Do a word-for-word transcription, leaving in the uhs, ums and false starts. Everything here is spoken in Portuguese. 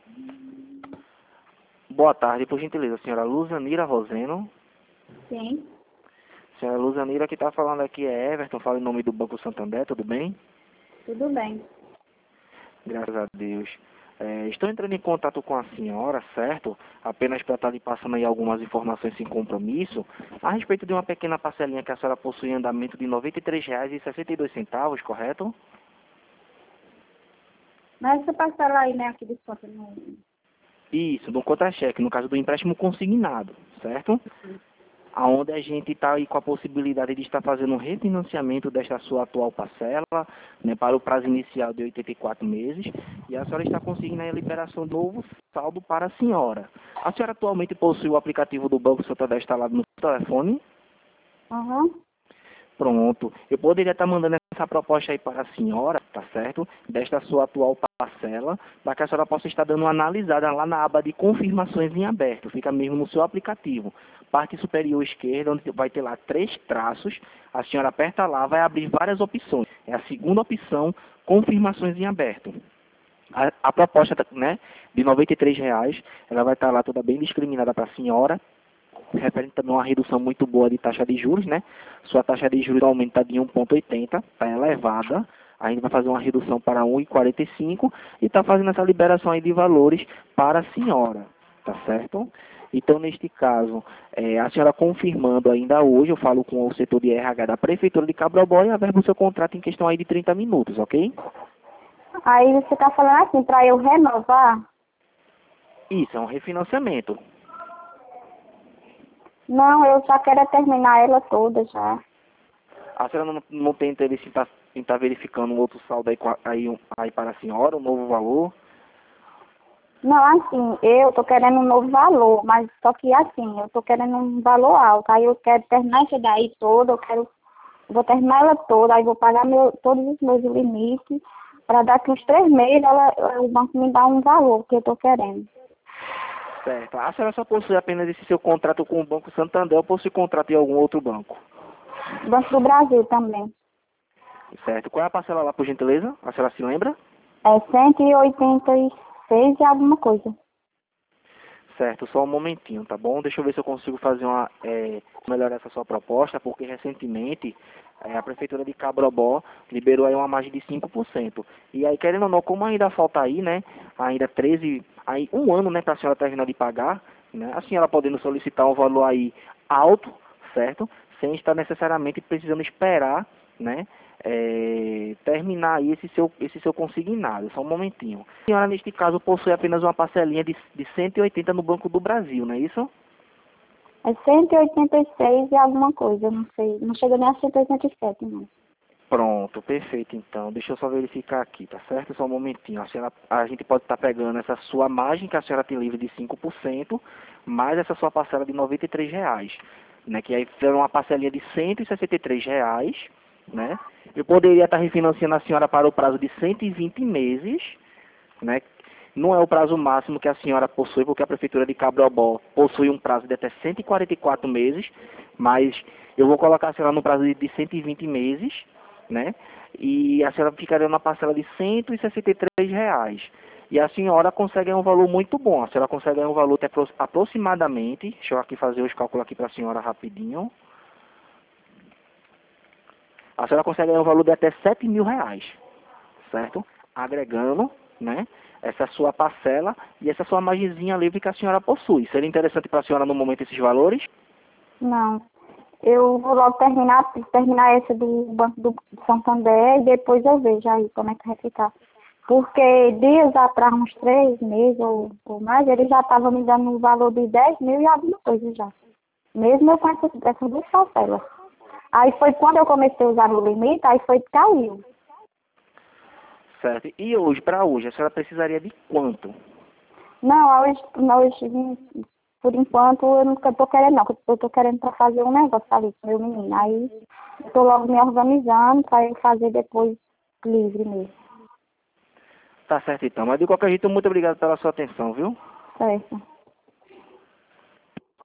Boa tarde, por gentileza, senhora Luzanira Roseno. Sim, Senhora Luzanira, que está falando aqui é Everton, fala em nome do Banco Santander, tudo bem? tudo bem. Graças a Deus. É, estou entrando em contato com a senhora, certo? Apenas para estar lhe passando aí algumas informações sem compromisso, a respeito de uma pequena parcelinha que a senhora possui em andamento de noventa e três reais e sessenta e dois centavos, correto? Mas essa parcela aí, né, aqui de conta não... Isso, do contra-cheque, no caso do empréstimo consignado, certo? Aonde a gente está aí com a possibilidade de estar fazendo um refinanciamento desta sua atual parcela, né, para o prazo inicial de oitenta e quatro meses, e a senhora está conseguindo a liberação do novo saldo para a senhora. A senhora atualmente possui o aplicativo do Banco Santander instalado no telefone? Aham. Pronto. Eu poderia estar mandando essa proposta aí para a senhora, tá certo? Desta sua atual parcela, para que a senhora possa estar dando uma analisada lá na aba de confirmações em aberto. Fica mesmo no seu aplicativo. Parte superior esquerda, onde vai ter lá três traços. A senhora aperta lá, vai abrir várias opções. É a segunda opção, confirmações em aberto. A, a proposta, né, de noventa e três reais, ela vai estar lá toda bem discriminada para a senhora, referente também a uma redução muito boa de taxa de juros, né? Sua taxa de juros aumenta de um vírgula oitenta, está elevada. A gente vai fazer uma redução para um vírgula quarenta e cinco e está fazendo essa liberação aí de valores para a senhora, tá certo? Então, neste caso, é, a senhora confirmando ainda hoje, eu falo com o setor de R H da Prefeitura de Cabrobó e averbo o seu contrato em questão aí de trinta minutos, ok? Aí você tá falando assim, pra eu renovar? Isso, é um refinanciamento. Não, eu já quero terminar ela toda já. A senhora não, não tem interesse em estar tá verificando um outro saldo aí, com a- aí, um- aí para a senhora, um novo valor? Não, assim, eu tô querendo um novo valor, mas só que assim, eu tô querendo um valor alto. Aí eu quero terminar essa daí toda, eu quero, vou terminar ela toda, aí vou pagar meu, todos os meus limites, para daqui uns três meses ela, o banco me dá um valor que eu tô querendo. Certo. A senhora só possui apenas esse seu contrato com o Banco Santander ou possui contrato em algum outro banco? Banco do Brasil também. Certo. Qual é a parcela lá, por gentileza? A senhora se lembra? É cento e oitenta e seis e alguma coisa. Certo, só um momentinho, tá bom? Deixa eu ver se eu consigo fazer uma, é, melhorar essa sua proposta, porque recentemente é, a Prefeitura de Cabrobó liberou aí uma margem de cinco por cento. E aí, querendo ou não, como ainda falta aí, né, ainda treze, aí um ano, né, para a senhora terminar de pagar, né, a senhora podendo solicitar um valor aí alto, certo? Sem estar necessariamente precisando esperar, né, é, terminar aí esse seu, esse seu consignado. Só um momentinho. A senhora, neste caso, possui apenas uma parcelinha de, de cento e oitenta no Banco do Brasil, não é isso? É cento e oitenta e seis e alguma coisa, não sei. Não chega nem a cento e oitenta e sete, não. Pronto, perfeito então. Deixa eu só verificar aqui, tá certo? Só um momentinho. A, senhora, a gente pode estar pegando essa sua margem que a senhora tem livre de cinco por cento, mais essa sua parcela de noventa e três reais, né? Que aí foi uma parcelinha de cento e sessenta e três reais, né? Eu poderia estar refinanciando a senhora para o prazo de cento e vinte meses, né? Não é o prazo máximo que a senhora possui, porque a Prefeitura de Cabrobó possui um prazo de até cento e quarenta e quatro meses, mas eu vou colocar a senhora no prazo de de cento e vinte meses, né? E a senhora ficaria na parcela de cento e sessenta e três reais. E a senhora consegue ganhar um valor muito bom. A senhora consegue ganhar um valor até apro- aproximadamente, deixa eu aqui fazer os cálculos aqui para a senhora rapidinho. A senhora consegue ganhar um valor de até sete mil reais, certo? Agregando, né, essa sua parcela e essa sua margenzinha livre que a senhora possui. Seria interessante para a senhora no momento esses valores? Não. Eu vou logo terminar, terminar essa do Banco do Santander e depois eu vejo aí como é que vai ficar. Porque dias atrás, uns três meses ou, ou mais, ele já estava me dando um valor de dez mil e alguma coisa já. Mesmo eu com essas, essas duas parcelas. Aí foi quando eu comecei a usar no limite, aí foi que caiu. Certo. E hoje, para hoje, a senhora precisaria de quanto? Não, hoje, hoje por enquanto, eu nunca tô querendo não, eu tô querendo para fazer um negócio ali com meu menino. Aí eu tô logo me organizando para eu fazer depois livre mesmo. Tá certo então. Mas de qualquer jeito, muito obrigado pela sua atenção, viu? Certo.